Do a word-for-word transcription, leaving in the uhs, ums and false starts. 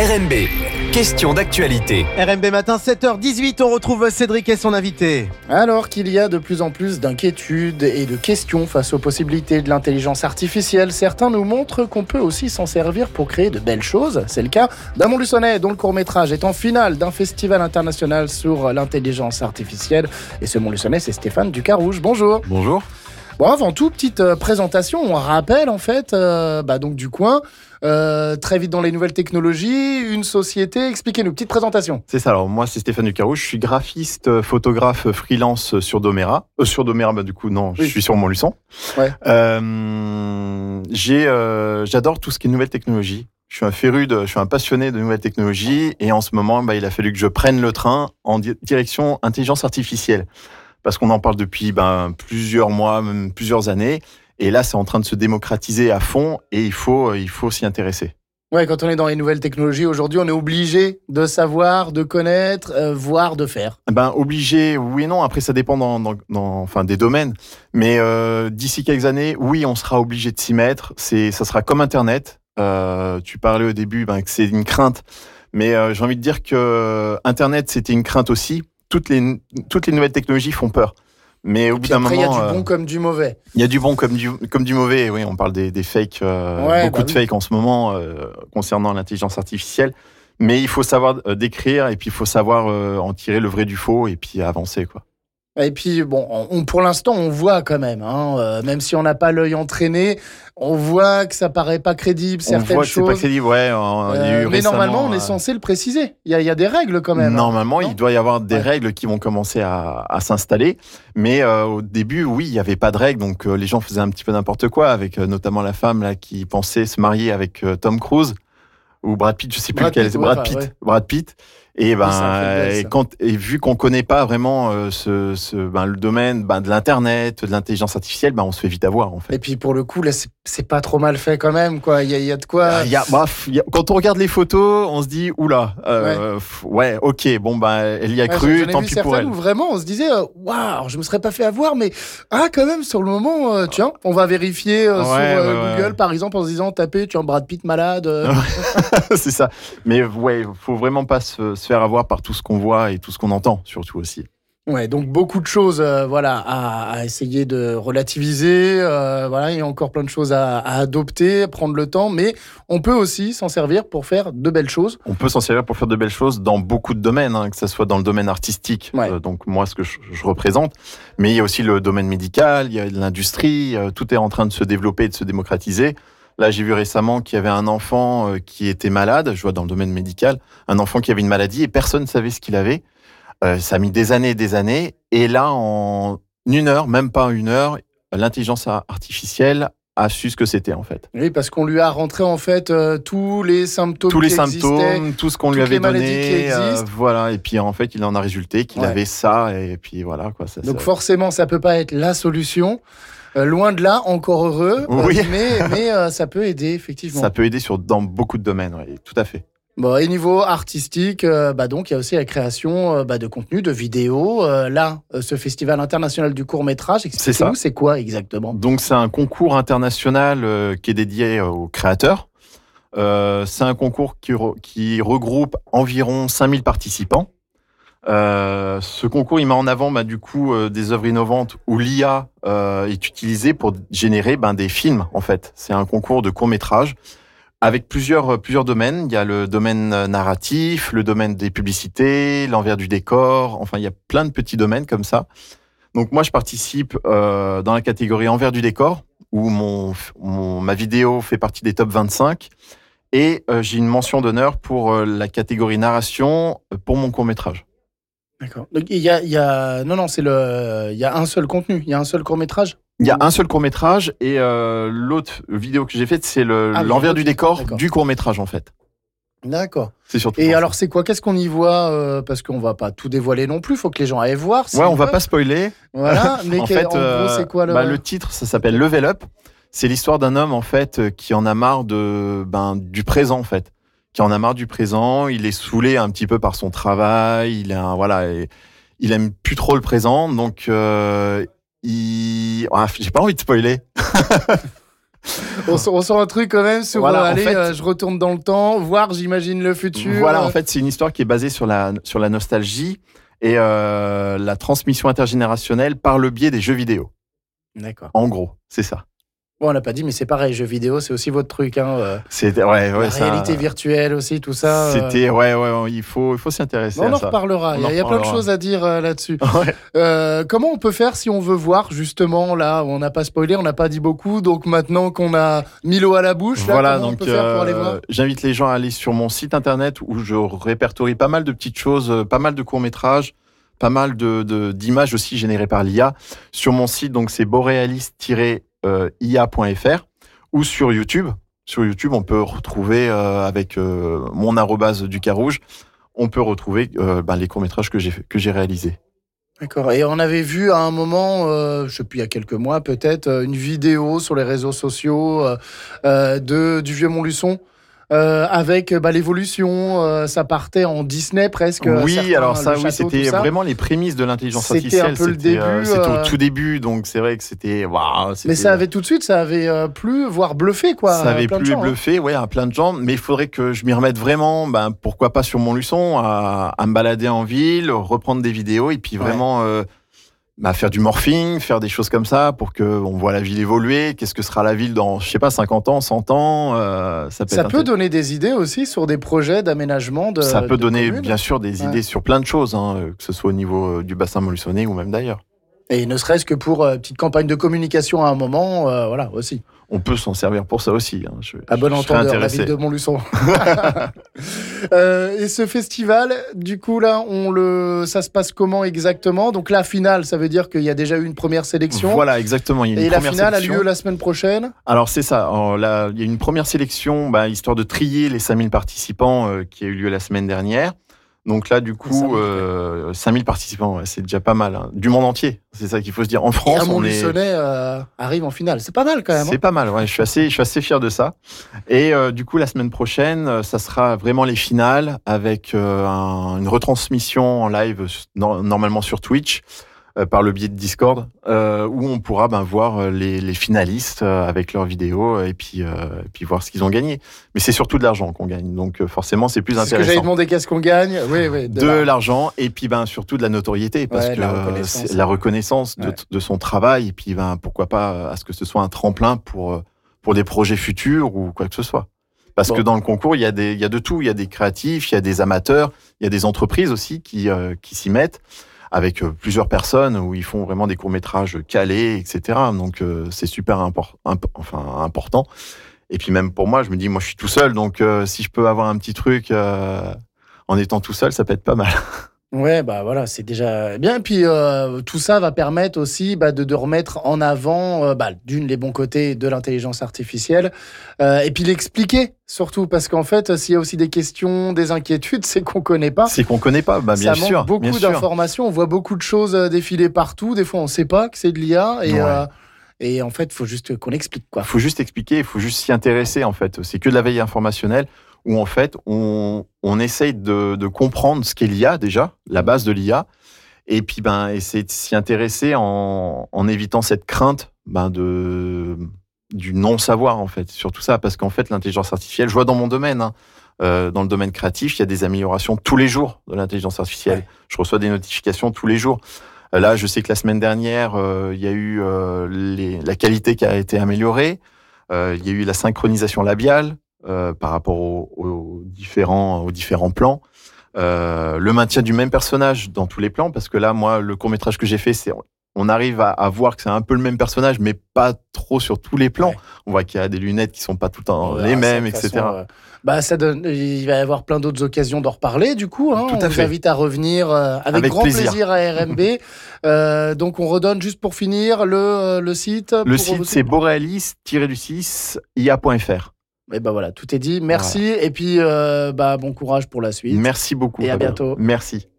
R M B, question d'actualité. R M B matin, sept heures dix-huit, on retrouve Cédric et son invité. Alors qu'il y a de plus en plus d'inquiétudes et de questions face aux possibilités de l'intelligence artificielle, certains nous montrent qu'on peut aussi s'en servir pour créer de belles choses. C'est le cas d'un Montluçonnais dont le court-métrage est en finale d'un festival international sur l'intelligence artificielle. Et ce Montluçonnais, c'est Stéphane Ducarouge. Bonjour. Bonjour. Bon, avant tout, petite euh, présentation, on rappelle en fait, euh, bah, donc du coin, euh, très vite dans les nouvelles technologies, une société, expliquez-nous, petite présentation. C'est ça, alors moi c'est Stéphane Ducarouge, je suis graphiste, euh, photographe freelance sur Doméra. Euh, sur Doméra, bah du coup non, je Oui. suis sur Montluçon. Ouais. Euh, j'ai, euh, j'adore tout ce qui est nouvelles technologies. Je suis un féru, de, je suis un passionné de nouvelles technologies et en ce moment, bah, il a fallu que je prenne le train en di- direction intelligence artificielle. Parce qu'on en parle depuis ben, plusieurs mois, même plusieurs années. Et là, c'est en train de se démocratiser à fond et il faut, il faut s'y intéresser. Ouais, quand on est dans les nouvelles technologies, aujourd'hui, on est obligé de savoir, de connaître, euh, voire de faire. Ben, obligé, oui et non. Après, ça dépend dans, dans, dans, enfin, des domaines. Mais euh, d'ici quelques années, oui, on sera obligé de s'y mettre. C'est, ça sera comme Internet. Euh, tu parlais au début ben, que c'est une crainte. Mais euh, j'ai envie de dire que Internet, c'était une crainte aussi. Toutes les, toutes les nouvelles technologies font peur. Mais au bout Puis d'un après, moment... il y a du bon euh, comme du mauvais. Il y a du bon comme du, comme du mauvais. Oui, on parle des, des fakes, euh, Ouais, beaucoup bah de oui. fakes en ce moment euh, concernant l'intelligence artificielle. Mais il faut savoir euh, décrire et puis il faut savoir euh, en tirer le vrai du faux et puis avancer, quoi. Et puis, bon, on, pour l'instant, on voit quand même, hein, euh, même si on n'a pas l'œil entraîné, on voit que ça paraît pas crédible, On certaines voit que c'est choses. pas crédible, ouais. euh, il y a eu Euh, mais récemment, normalement, on est euh, censé le préciser. Il y a, il y a des règles quand même. Normalement, hein, non il doit y avoir des Ouais. règles qui vont commencer à, à s'installer. Mais euh, au début, oui, il n'y avait pas de règles. Donc euh, les gens faisaient un petit peu n'importe quoi, avec euh, notamment la femme là, qui pensait se marier avec euh, Tom Cruise ou Brad Pitt, je sais plus Brad lequel. Pitt, c'est ouais, Brad enfin, Pitt. ouais. Brad Pitt. Et ben, Oui, ça a fait le buzz, et ça. quand et vu qu'on connaît pas vraiment euh, ce, ce ben, le domaine ben, de l'internet, de l'intelligence artificielle, ben on se fait vite avoir en fait. Et puis, pour le coup, là, c'est, c'est pas trop mal fait quand même, quoi. Il y a, il y a de quoi. Il y a, bref, il y a- quand on regarde les photos, on se dit oula, euh, f- ouais. ok, bon ben elle y a Ouais, cru, j'en ai tant vu pis pour certaines elle. où vraiment on se disait euh, waouh, je me serais pas fait avoir, mais ah quand même sur le moment, euh, tiens, on va vérifier euh, Ouais, sur euh, ouais, ouais, Google ouais. par exemple en se disant taper tiens Brad Pitt malade. euh. C'est ça. Mais ouais, faut vraiment pas se, se faire avoir par tout ce qu'on voit et tout ce qu'on entend, surtout aussi. Ouais, donc beaucoup de choses, euh, voilà, à, à essayer de relativiser. euh, voilà, il y a encore plein de choses à, à adopter, à prendre le temps, mais on peut aussi s'en servir pour faire de belles choses. On peut s'en servir pour faire de belles choses dans beaucoup de domaines, hein, que ce soit dans le domaine artistique, Ouais. euh, donc moi ce que je, je représente, mais il y a aussi le domaine médical, il y a l'industrie, euh, tout est en train de se développer et de se démocratiser. Là, j'ai vu récemment qu'il y avait un enfant euh, qui était malade, je vois dans le domaine médical, un enfant qui avait une maladie et personne ne savait ce qu'il avait. Euh, ça a mis des années et des années. Et là, en une heure, même pas une heure, l'intelligence artificielle a su ce que c'était en fait. Oui, parce qu'on lui a rentré en fait euh, tous les symptômes Tous les qui existaient. symptômes, tout ce qu'on lui toutes avait les maladies donné, qui euh, existent. voilà. Et puis en fait, il en a résulté qu'il Ouais. avait ça. Et puis voilà quoi. Ça, Donc ça- forcément, ça peut pas être la solution. Euh, loin de là, encore heureux. euh, Oui. mais mais euh, ça peut aider effectivement. ça peut aider sur dans beaucoup de domaines. Ouais, tout à fait. Bon, et niveau artistique, euh, bah donc il y a aussi la création euh, bah, de contenu, de vidéos. Euh, là, euh, ce festival international du court métrage, expliquez-nous, c'est quoi exactement? Donc c'est un concours international euh, qui est dédié euh, aux créateurs. Euh, c'est un concours qui, re- qui regroupe environ cinq mille participants. Euh, ce concours, il met en avant bah, du coup euh, des œuvres innovantes où l'I A euh, est utilisée pour générer ben, des films. En fait, c'est un concours de court métrage avec plusieurs plusieurs domaines. Il y a le domaine euh, narratif, le domaine des publicités, l'envers du décor. Enfin, il y a plein de petits domaines comme ça. Donc moi, je participe euh, dans la catégorie envers du décor où mon, mon ma vidéo fait partie des top vingt-cinq. Et euh, j'ai une mention d'honneur pour euh, la catégorie narration euh, pour mon court métrage. D'accord. Donc il y a, il y a non non c'est le il y a un seul contenu, il y a un seul court métrage. Il y a un seul court-métrage et euh, l'autre vidéo que j'ai faite, c'est le, Ah, l'envers oui, du décor d'accord. du court-métrage, en fait. D'accord. C'est surtout Et pour alors c'est quoi? Qu'est-ce qu'on y voit euh, parce qu'on va pas tout dévoiler non plus. Faut que les gens aillent voir. ça. Ouais, s'ils on va veulent. pas spoiler. Voilà. Mais en que- fait, en euh, gros c'est quoi le? bah, le titre, ça s'appelle Level Up. C'est l'histoire d'un homme, en fait, euh, qui en a marre de, ben, du présent, en fait. Qui en a marre du présent. Il est saoulé un petit peu par son travail. Il est un, voilà, et, il aime plus trop le présent. Donc, euh, il... ah, j'ai pas envie de spoiler. on, sent, on sent un truc quand même sur Voilà, euh, en allez, fait- euh, je retourne dans le temps, voir, j'imagine le futur. Voilà, en fait, c'est une histoire qui est basée sur la, sur la nostalgie et euh, la transmission intergénérationnelle par le biais des jeux vidéo. D'accord. En gros, c'est ça. Bon, on l'a pas dit, mais c'est pareil, jeux vidéo, c'est aussi votre truc. Hein, euh, C'était, ouais, ouais, la ça- réalité virtuelle aussi, tout ça. euh. C'était, ouais, ouais, ouais, il faut, il faut s'y intéresser On à en ça. reparlera. On Il y a, en il y a plein de reparlera. choses à dire euh, là-dessus. Ouais. Euh, comment on peut faire si on veut voir, justement, là, on n'a pas spoilé, on n'a pas dit beaucoup, donc maintenant qu'on a mis l'eau à la bouche, là, Voilà, comment donc on peut faire pour aller euh, voir? j'invite les gens à aller sur mon site internet où je répertorie pas mal de petites choses, euh, pas mal de courts-métrages, pas mal de, de- d'images aussi générées par l'I A. Sur mon site, donc c'est borealis tiret i a point f r ou sur YouTube. Sur YouTube, on peut retrouver euh, avec euh, mon arrobase du Carouge, on peut retrouver euh, ben, les courts-métrages que j'ai, que j'ai réalisés. D'accord. Et on avait vu à un moment, euh, je sais plus, il y a quelques mois peut-être, euh, une vidéo sur les réseaux sociaux euh, euh, de, du vieux Montluçon. Euh, avec bah, l'évolution, euh, ça partait en Disney presque. Oui, certains, alors ça, le oui, château, c'était tout ça. vraiment les prémices de l'intelligence C'était un artificielle. peu le C'était, euh, début, c'était euh, au tout début, donc c'est vrai que c'était... waouh, Mais c'était- ça avait tout de suite, ça avait euh, plu, voire bluffé quoi. Ça avait plein de plus gens, hein. bluffé, ouais, à plein de gens. Mais il faudrait que je m'y remette vraiment, ben, pourquoi pas sur Montluçon, à, à me balader en ville, reprendre des vidéos et puis vraiment euh, bah, faire du morphing, faire des choses comme ça pour qu'on voit la ville évoluer. Qu'est-ce que sera la ville dans, je sais pas, cinquante ans, cent ans euh, Ça peut, Ça être peut inté- donner des idées aussi sur des projets d'aménagement de. ça peut de donner communes. bien sûr des Ouais. idées sur plein de choses, hein, que ce soit au niveau euh, du bassin montluçonnais ou même d'ailleurs. Et ne serait-ce que pour euh, petite campagne de communication à un moment, euh, voilà aussi. On peut s'en servir pour ça aussi. Hein. Je, À bon je serais entendeur, la intéressé. ville de Montluçon. Euh, et ce festival, du coup là, on le, ça se passe comment exactement? Donc la finale, ça veut dire qu'il y a déjà eu une première sélection. Voilà, exactement. Il y a une Et la première finale sélection. a lieu la semaine prochaine. Alors c'est ça, Alors, là, il y a une première sélection, bah, histoire de trier les cinq mille participants euh, qui a eu lieu la semaine dernière. Donc là, du cinq coup, mille, euh, cinq mille participants, ouais, c'est déjà pas mal. Hein. Du monde entier, c'est ça qu'il faut se dire. En Et France, un on est... Montluçonnais euh, arrive en finale. C'est pas mal quand même. C'est hein. pas mal, ouais, je suis assez, je suis assez fier de ça. Et euh, du coup, la semaine prochaine, euh, ça sera vraiment les finales avec euh, un- une retransmission en live, no- normalement sur Twitch, euh, par le biais de Discord, euh, où on pourra ben, voir euh, les, les finalistes euh, avec leurs vidéos et puis, euh, et puis voir ce qu'ils ont gagné. Mais c'est surtout de l'argent qu'on gagne, donc euh, forcément, c'est plus C'est ce que j'avais intéressant. demandé, qu'est-ce qu'on gagne? Oui, oui. De la- l'argent et puis ben surtout de la notoriété parce Ouais, que la euh, reconnaissance. c'est la reconnaissance de, Ouais. de son travail et puis ben pourquoi pas euh, à ce que ce soit un tremplin pour euh, pour des projets futurs ou quoi que ce soit. Parce Bon. que dans le concours, il y a des il y a de tout, il y a des créatifs, il y a des amateurs, il y a des entreprises aussi qui euh, qui s'y mettent avec euh, plusieurs personnes où ils font vraiment des courts-métrages calés, et cetera. Donc euh, c'est super impor- imp- enfin important. Et puis même pour moi, je me dis moi je suis tout seul donc euh, si je peux avoir un petit truc euh, en étant tout seul, ça peut être pas mal. Ouais, bah voilà, c'est déjà bien. Et puis euh, tout ça va permettre aussi bah, de, de remettre en avant, euh, bah, d'une, les bons côtés de l'intelligence artificielle, euh, et puis l'expliquer surtout, parce qu'en fait, s'il y a aussi des questions, des inquiétudes, c'est qu'on connaît pas. C'est qu'on connaît pas, bah, bien ça manque sûr. beaucoup bien sûr. d'informations, on voit beaucoup de choses euh, défiler partout. Des fois, on sait pas que c'est de l'I A, et, Ouais. euh, et en fait, il faut juste qu'on explique quoi. Il faut juste expliquer, il faut juste s'y intéresser en fait. C'est que de la veille informationnelle où en fait on, on essaye de, de comprendre ce qu'est l'I A déjà, la base de l'I A, et puis ben essayer de s'y intéresser en, en évitant cette crainte ben, de du non-savoir en fait, sur tout ça, parce qu'en fait l'intelligence artificielle, je vois dans mon domaine, hein, euh, dans le domaine créatif, il y a des améliorations tous les jours de l'intelligence artificielle. Ouais. Je reçois des notifications tous les jours. Là, je sais que la semaine dernière, euh, il y a eu euh, les, la qualité qui a été améliorée. Euh, il y a eu la synchronisation labiale euh, par rapport aux, aux différents, aux différents plans. Euh, le maintien du même personnage dans tous les plans, parce que là, moi, le court-métrage que j'ai fait, c'est on arrive à, à voir que c'est un peu le même personnage, mais pas trop sur tous les plans. Ouais. On voit qu'il y a des lunettes qui sont pas tout le temps On les verra ça mêmes, de et toute cetera. façon, euh, bah, ça donne, il va y avoir plein d'autres occasions d'en reparler, du coup. Hein. Tout à on vous fait. invite à revenir euh, avec, Avec grand plaisir, plaisir. à R M B. euh, donc, on redonne juste pour finir le, euh, le site. Le pour- site, c'est borealis tiret six i a point f r. Et ben voilà, tout est dit. Merci. Et puis, euh, bah, bon courage pour la suite. Merci beaucoup. Et à Fabien. bientôt. Merci.